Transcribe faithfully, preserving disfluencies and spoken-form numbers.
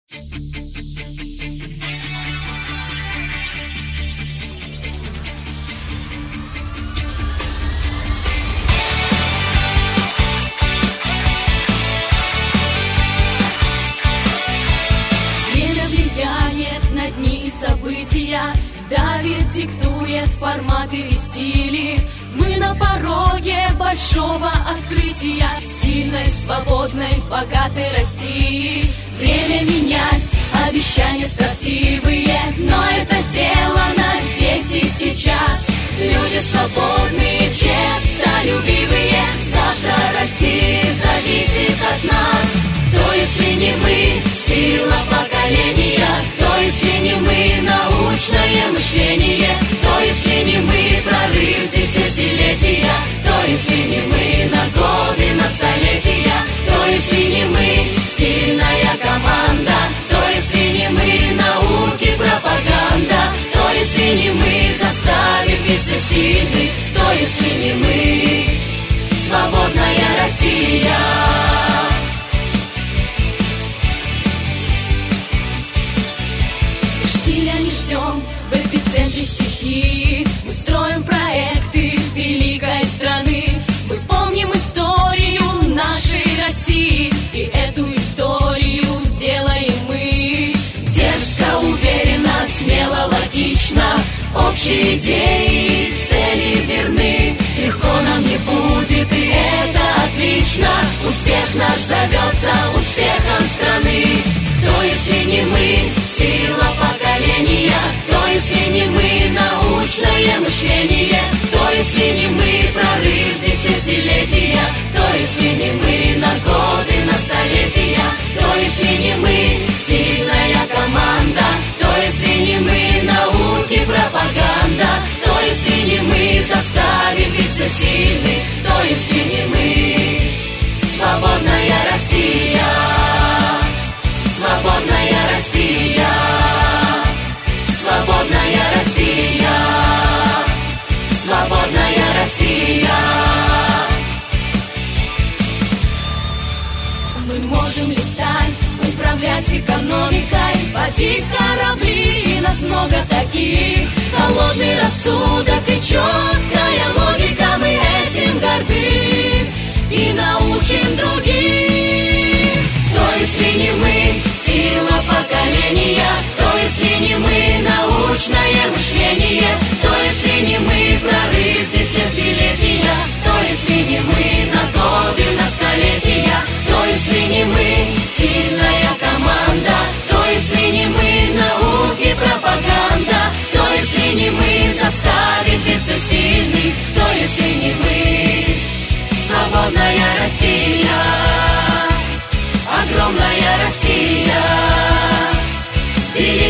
Время влияет на дни и события, давит, диктует форматы и стили. Мы на пороге большого открытия сильной, свободной, богатой России. Время менять, обещания строптивые, но это сделано здесь и сейчас. Люди свободные, честолюбивые, завтра Россия зависит от нас. Кто, если не мы, сила поколения? Кто, если не мы, научное мышление? Кто, если не мы, прорыв десятилетия? Кто, если не мы, на годы, на столетия? Кто, если не мы, сильная команда? Кто, если не мы, науки, пропаганда? Кто, если не мы, заставим биться сильных? Кто, если не мы, свободная Россия? Штиля не ждем в эпицентре стихии. Мы строим проекты великой страны. Мы помним историю нашей России, и эту историю делаем мы. Дерзко, уверенно, смело, логично. Общие идеи, цели верны. Легко нам не будет, и это отлично. Успех наш зовется успехом страны. Кто, если не мы, сила поколения? Кто, если не мы, научное мышление? Кто, если не мы, прорыв десятилетия? Кто, если не мы, на годы, на столетия? Кто, если не мы, сильная команда? Кто, если не мы, науки, пропаганда? Кто, если не мы, заставим биться сильных? Кто, если не мы, свободная Россия? Свободная Россия, свободная Россия, свободная Россия. Мы можем летать, управлять экономикой, водить корабли, и нас много таких. Холодный рассудок и четкая логика, мы этим горды и научим других. Кто, если не мы, сила поколения? Кто, если не мы, научное мышление? Кто, если не мы, прорыв десятилетия? Кто, если не мы, на годы, на столетия? Кто, если не мы, сильная команда? Кто, если не мы, науки, пропаганда? Кто, если не мы, заставим биться сильных? Кто, если не мы, свободная Россия? Огромная Россия, великая